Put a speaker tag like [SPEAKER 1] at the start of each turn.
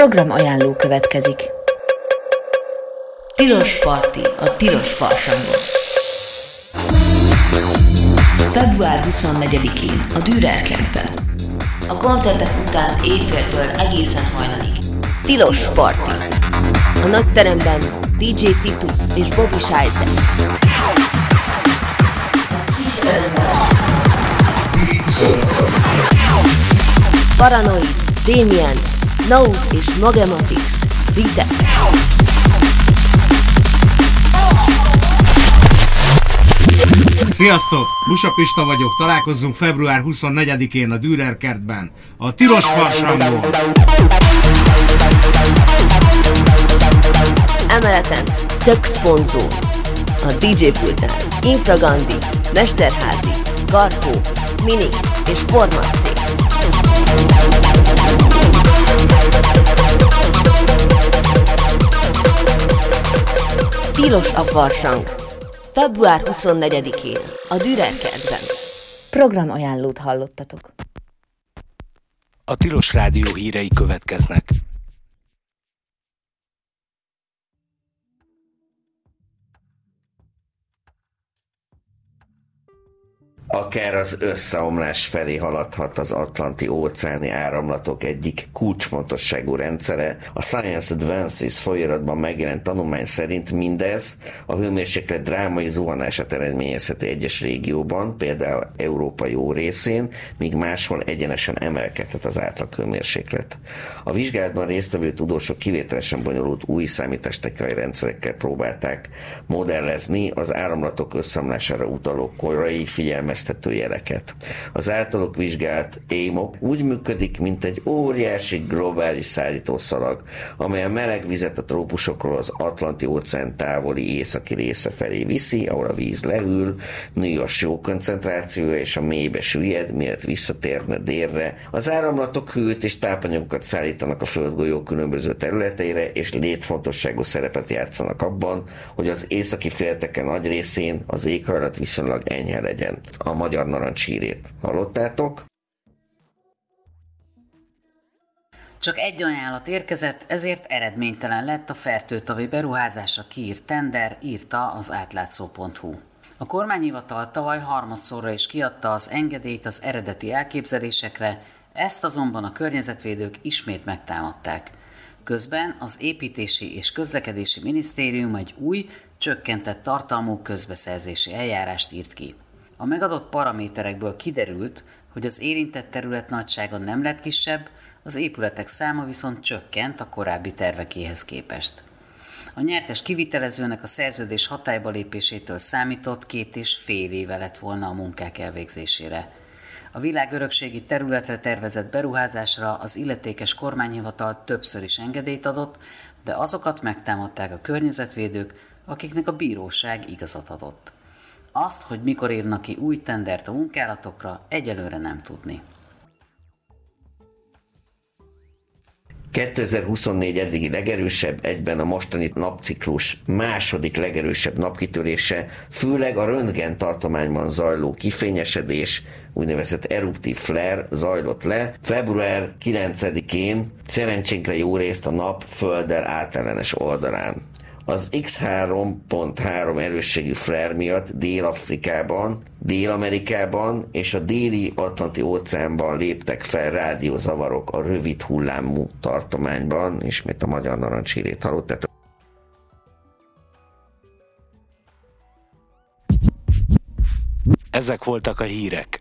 [SPEAKER 1] Program ajánló következik.
[SPEAKER 2] Tilos parti a tilos farsangon. Február 24-én a Dürer kertben. A koncertek után éjféltől egészen hajnalig. Tilos parti. A nagyteremben DJ Titus és Bobby Scheiser. Paranoid, Damien, Naut és Magematix. Rite.
[SPEAKER 3] Sziasztok! Busa Pista vagyok, találkozzunk február 24-én a Dürer kertben, a Tilos farsangon.
[SPEAKER 2] Emeleten csak szponzor. A DJ pultnál Infragandi, Mesterházi, Garkó, Mini és Formaci. Tilos a farsang. Február 24-én a Dürer kertben.
[SPEAKER 1] Program ajánlót hallottatok.
[SPEAKER 4] A Tilos Rádió hírei következnek.
[SPEAKER 5] Akár az összeomlás felé haladhat az Atlanti-óceáni áramlatok egyik kulcsfontosságú rendszere. A Science Advances folyóiratban megjelent tanulmány szerint mindez a hőmérséklet drámai zuhanását eredményezheti egyes régióban, például Európa jó részén, míg máshol egyenesen emelkedhet az átlag hőmérséklet. A vizsgálatban résztvevő tudósok kivételesen bonyolult új számítástechnikai rendszerekkel próbálták modellezni az áramlatok összeomlására utaló korai figyelmeztető jeleket. Az általuk vizsgált AMOC úgy működik, mint egy óriási globális szállítószalag, amely a meleg vizet a trópusokról az Atlanti-óceán távoli északi része felé viszi, ahol a víz lehűl, nő a só koncentrációja és a mélybe süllyed, mielőtt visszatérne délre. Az áramlatok hőt és tápanyagokat szállítanak a földgolyó különböző területeire, és létfontosságú szerepet játszanak abban, hogy az északi félteke nagy részén az éghajlat viszonylag enyhe legyen. A magyar narancshírét hallottátok?
[SPEAKER 6] Csak egy ajánlat érkezett, ezért eredménytelen lett a fertőtavi beruházásra kiírt tender, írta az átlátszó.hu. A kormányhivatal tavaly harmadszorra is kiadta az engedélyt az eredeti elképzelésekre, ezt azonban a környezetvédők ismét megtámadták. Közben az Építési és Közlekedési Minisztérium egy új, csökkentett tartalmú közbeszerzési eljárást írt ki. A megadott paraméterekből kiderült, hogy az érintett terület nagysága nem lett kisebb, az épületek száma viszont csökkent a korábbi tervekéhez képest. A nyertes kivitelezőnek a szerződés hatályba lépésétől számított 2,5 éve lett volna a munkák elvégzésére. A világörökségi területre tervezett beruházásra az illetékes kormányhivatal többször is engedélyt adott, de azokat megtámadták a környezetvédők, akiknek a bíróság igazat adott. Azt, hogy mikor írnak ki új tendert a munkálatokra, egyelőre nem tudni.
[SPEAKER 5] 2024 eddigi legerősebb, egyben a mostani napciklus második legerősebb napkitörése, főleg a röntgen tartományban zajló kifényesedés, úgynevezett eruptív flare zajlott le. Február 9-én szerencsénkre jó részt a nap Földdel átellenes oldalán. Az X3.3 erősségű flare miatt Dél-Afrikában, Dél-Amerikában és a déli Atlanti óceánban léptek fel rádiózavarok a rövid hullámú tartományban, ismét a magyar narancshírét hallottátok.
[SPEAKER 4] Ezek voltak a hírek.